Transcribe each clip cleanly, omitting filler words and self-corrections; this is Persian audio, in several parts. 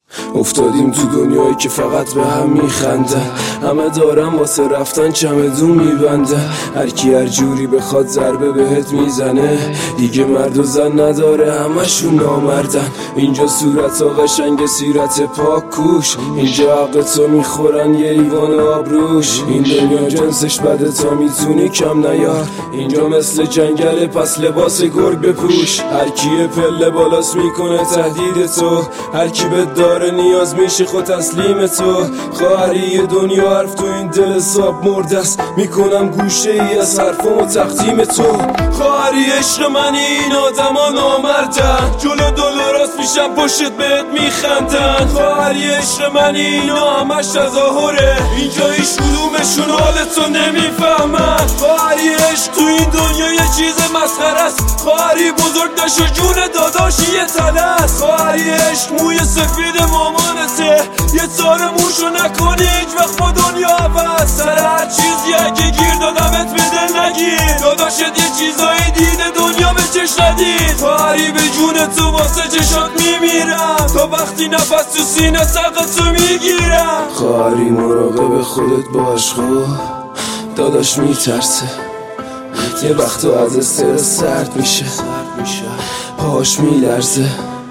افتادیم تو دنیایی که فقط به هم میخندن، همه دارن واسه رفتن چمدون میبندن. هر کی هر جوری بخواد ضربه بهت میزنه، دیگه مرد و زن نداره همشون نامردن. اینجا صورت ها قشنگ سیرت پاک کوش، اینجا حق تو میخورن یه ایوان آبروش. این دنیا جنسش بده تا میتونی کم نیار، اینجا مثل جنگل پس لباس گرگ بپوش. هر کی پله بالاست میکنه تهدید تو، هر کی به داره نیاز میشه خود تسلیم تو. خواهری دنیا حرف تو این دل حساب مرده است، میکنم گوشه ای از حرفم و تقدیم تو. خواهری عشق منی این آدما نامردن، جلو دلوراست میشم پشت بهت میخندن. خواهری عشق منی اینا همش تظاهره، اینجا هیچ کدومشون حالتو نمیفهمن. خواهری عشق تو این دنیا یه چیز مسخره است، خواهری بزرگ نشو جون داداشی یه تله است. خواهری عشق موی سفید مامانته، یه تار موشو نکنی هیچ وقت با دنیا عوض. سر هر چیزی اگه گیر دادمت به دل نگیر، داداشت یه چیزایی دیده دنیا به چش ندید. خواهری به جون تو واسه چشات میمیرم، تا وقتی نفس تو سینه سقتو میگیرم. خواهری مراقب خودت باش، خب داداش میترسه یه وقت از استرس سرد میشه، پاش میلرزه.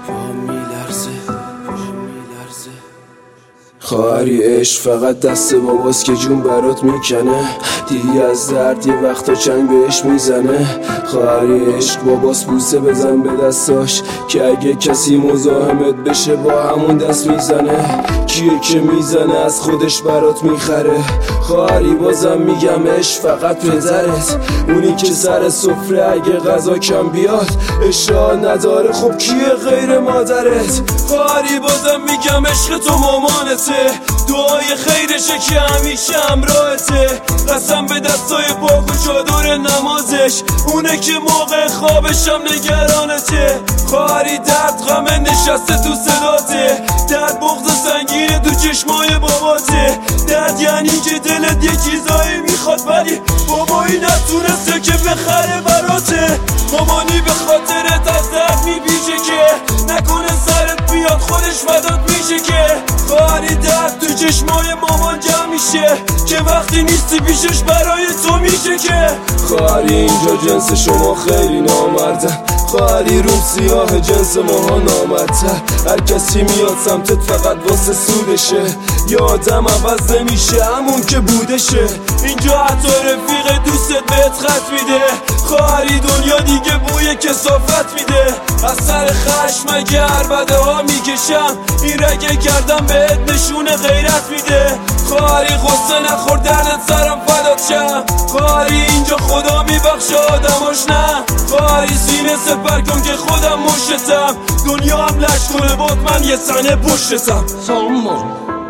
خواهری عشق فقط دست باباست که جون برات میکنه، دیدی از درد یه وقتا چنگ بهش میزنه. خواهری عشق باباست بوسه بزن به دستاش، که اگه کسی مزاحمت بشه با همون دست میزنه. کیه که میزنه از خودش برات میخره. خواهری بازم میگم عشق فقط پدرت، اونی که سر سفره اگه غذا کم بیاد اشتها نداره، خب کیه غیر مادرت. خواهری بازم میگم عشق تو مامانته، دعای خیرشه که همیشه همراهته. قسم به دستای پاک و چادر نمازش، اونه که موقع خوابشم نگرانته. خواهری درد غم نشسته تو صداته، درد بغض سنگینه تو چشمای باباته. درد یعنی که دلت یه چیزایی میخواد ولی بابایی نتونسته که بخره براته. مامانی به خاطرت از درد میبیشه که نکنه سرت بیاد خودش فدات میشه که. خواهری درد تو چشمای مامان جمع میشه، که وقتی نیستی پیشش برای تو میشه که. خواهری اینجا جنس شما خیلی نامردن، خواهری روم سیاه جنس ماها نامردتر. هر کسی میاد سمتت فقط واسه سودشه، یه آدم عوض نمیشه همون که بودشه. اینجا حتی رفیق دوستت بهت خط میده، خواهری دنیا دیگه بوی کثافت میده. از سر خشم اگه عربده ها میکشم، این رگه کردم بهت نشون غیرت میده. خواهری غصه نخور دردت سرم فدات شم، خواهری اینجا خدا میبخشه آدماش نه. خواهری سینه سپر کن که خودم مشتم، دنیا هم لش کنه باد من یه سنه پشتم. سامان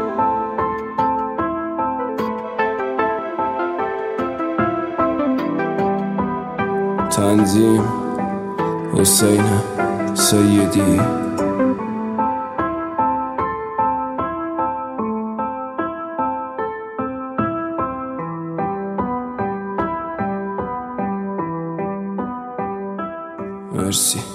تنظیم حسین سیدی. مرسی.